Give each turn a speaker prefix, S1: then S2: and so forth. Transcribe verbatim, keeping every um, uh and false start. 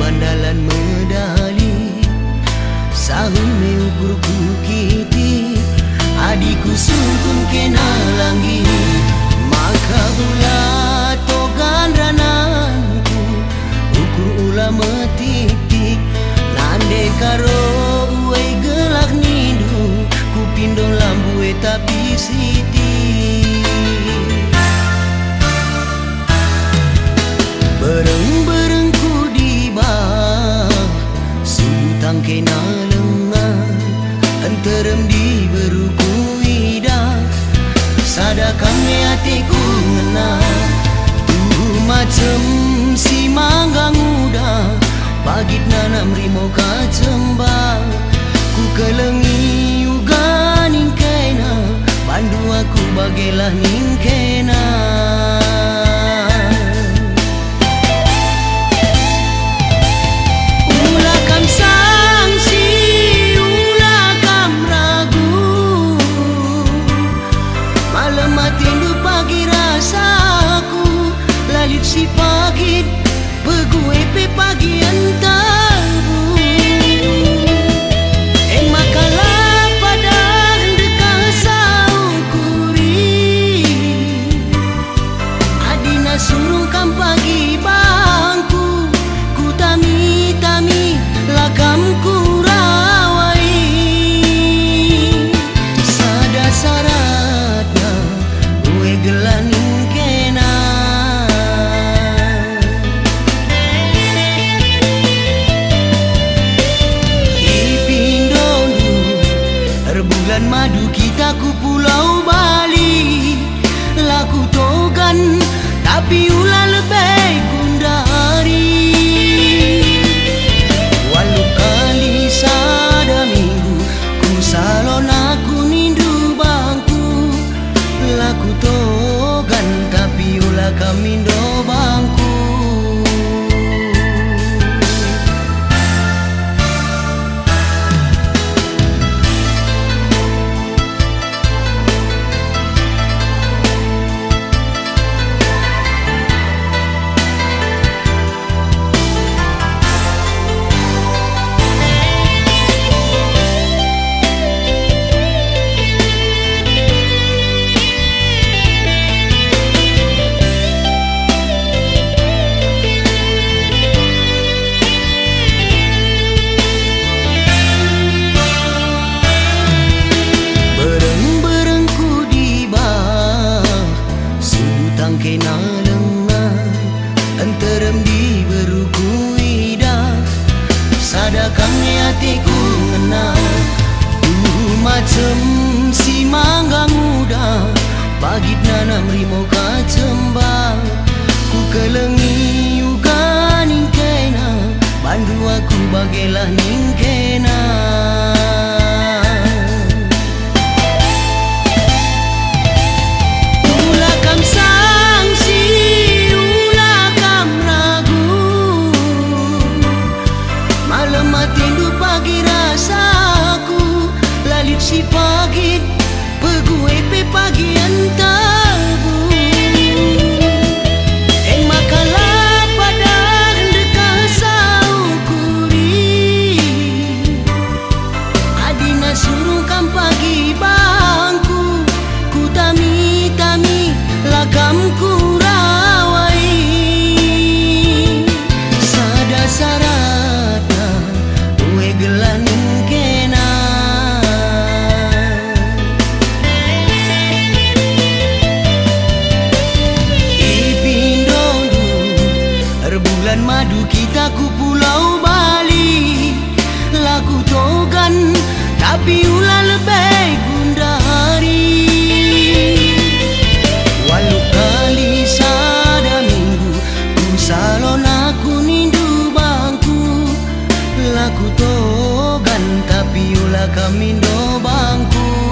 S1: bandalan medali sahun meukur ku kiti adiku sungkun kena langgi maka bulat togan rananku ukur ulah metitik nande karo uwe gelak nindu ku pindo lambu tapi siti bereng-bereng ku di bawah sutang kena lengah enterem di beruku ida sadakan hatiku ngena tuh macem si mangga muda pagit nanam rimo kacembang ku kelengi uga ningkena pandu aku bagelah ningkena si pagit begue pe pagi antabu eh makala pada dekat saukuri adina surungkan pagi bangku ku tami tami lakam ku rawai sada saratna gue gelani madu kita ku pulau Bali laku togan tapi ulah lebih kundari walau kali sada minggu ku salon aku nindu bangku laku togan tapi ulah kami do bangku kena lengah enterem di beruku ida sadakan hatiku ngena tuh macem si mangga muda pagit nanam rimo kacembang ku kelengi uga ningkena bandu aku bagelah ningkena si pagit begue pe pagi antabu eh makala pada dekat saukuri adina surungkan pagi bangku ku tami tami lakam ku rawai sada saratna uwe gelan bulan madu kita ku pulau Bali laku togan tapi ulah lebih gundari walau kali sada minggu ku salon aku nindu bangku laku togan tapi ulah kami do bangku